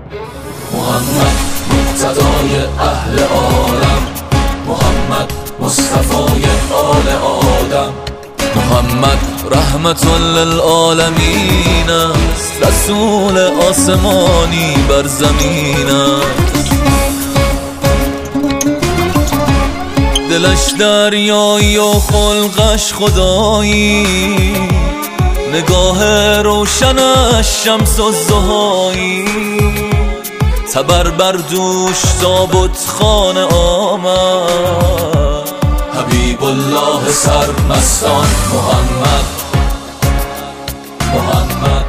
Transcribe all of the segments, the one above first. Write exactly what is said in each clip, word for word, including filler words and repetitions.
محمد مقتدای اهل عالم، محمد مصطفای آل آدم، محمد رحمت للعالمین است، رسول آسمانی بر زمین است. دلش دریایی و خلقش خدایی، نگاه روشنش شمس الضحایی، تبر بر دوش تابوت خانه آمد، حبیب الله سرمستان محمد محمد.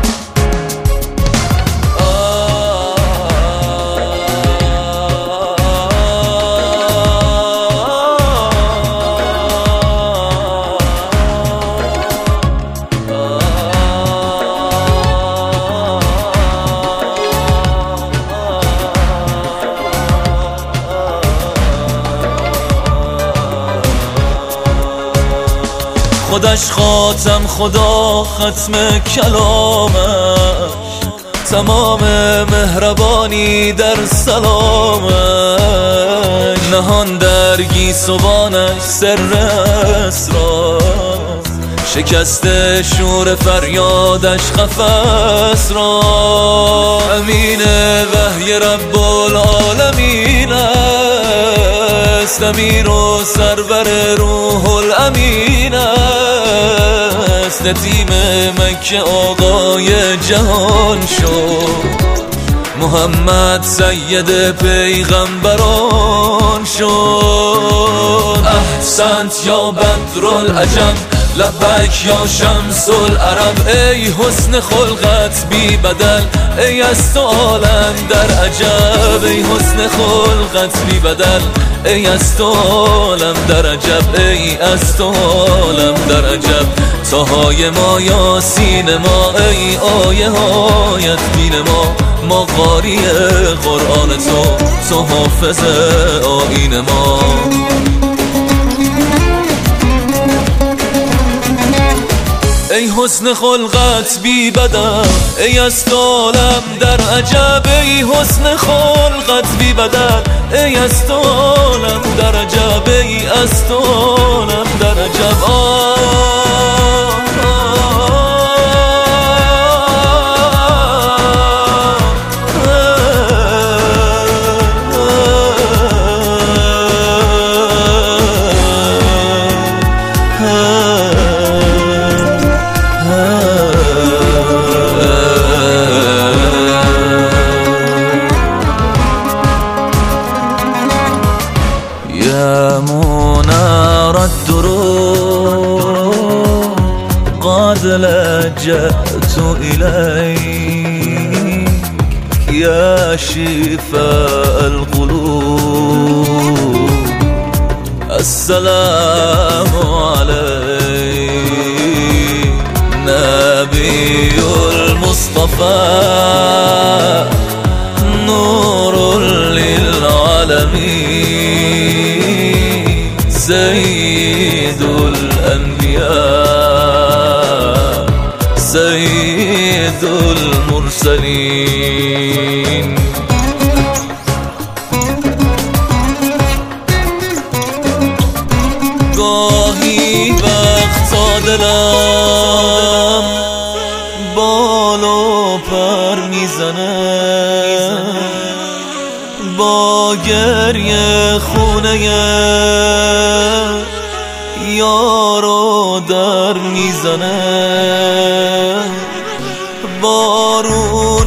خودش خاتم، خدا ختم کلامش، تمام مهربانی در سلامش، نهان در گیسوانش سر اسرار، شکست شور فریادش قفس را، امین وحی رب العالمین است، امیر و سرور روح الامین است، ندیم مکه آقای جهان شد، محمد سید پیغمبران شد. احسنت یا بدرالعجم، لبک یا شمس العرب، ای حسن خلقت بی بدل، ای از تو عالم در عجب، ای حسن خلقت بی بدل، ای از تو عالم در عجب، ای از تو عالم در عجب. تاهای ما یاسین ما، ای آیه هایت بین ما، ما قاری قرآن تو، تو حافظ آیین ما. ای حسن خلقت بی بدل، ای از تو عالم در عجب، ای حسن خلقت بی بدل، ای از تو عالم در عجب، ای از تو عالم در عجب. يا منار الدروب قد لجأت إليك، يا شفاء القلوب السلام عليك، نبي المصطفى نور للعالمين، سيد الأنبياء سيد المرسلين. گاهی وقتا دلم بال و پر میزنه، با گریه خونه یارو در میزنه، بارون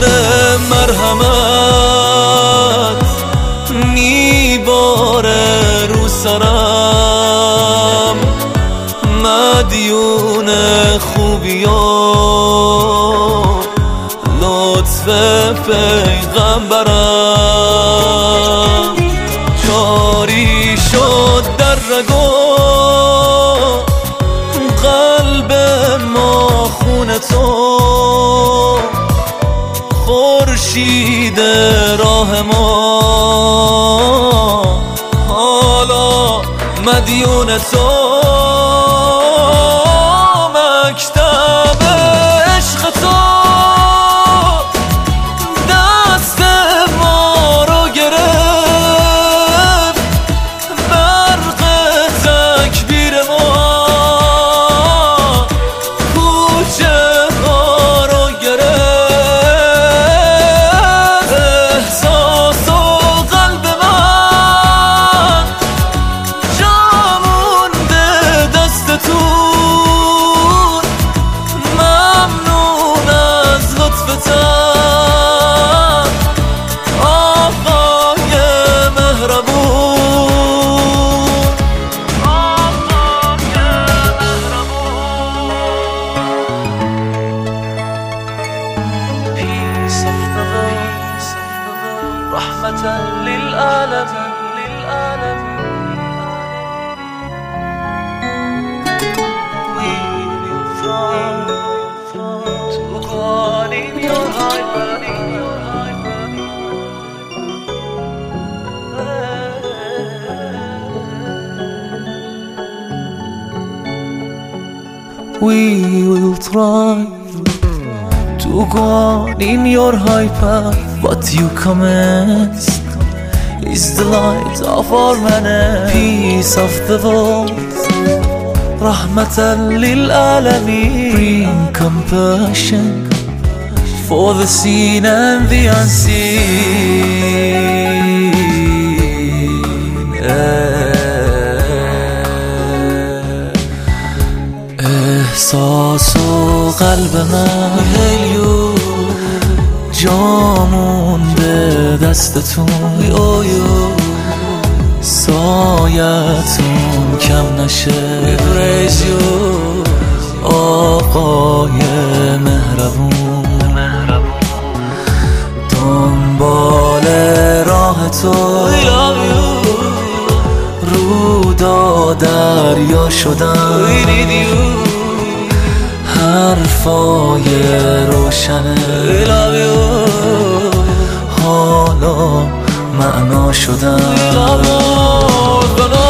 مرحمت میباره رو سرم، مدیون خوبیان لطف پیغمبرم، جاری شد در رگو قلب ما خون تو، خورشید راه ما حالا مدیون تو، مکتب عشق تو دست رحمة للعالمين We will try to go on in your We will try to go on in your high path, but you commenced is the light of our manner, peace of the world, Rahmatan lil Alameen. Bring compassion for the seen and the unseen. احساس و قلب من هلیو جامون به دستتون سایتون کم نشه آقای مهربون دنبال راه تو رودا دریا شدن حرفای روشنه حالا معنا شدن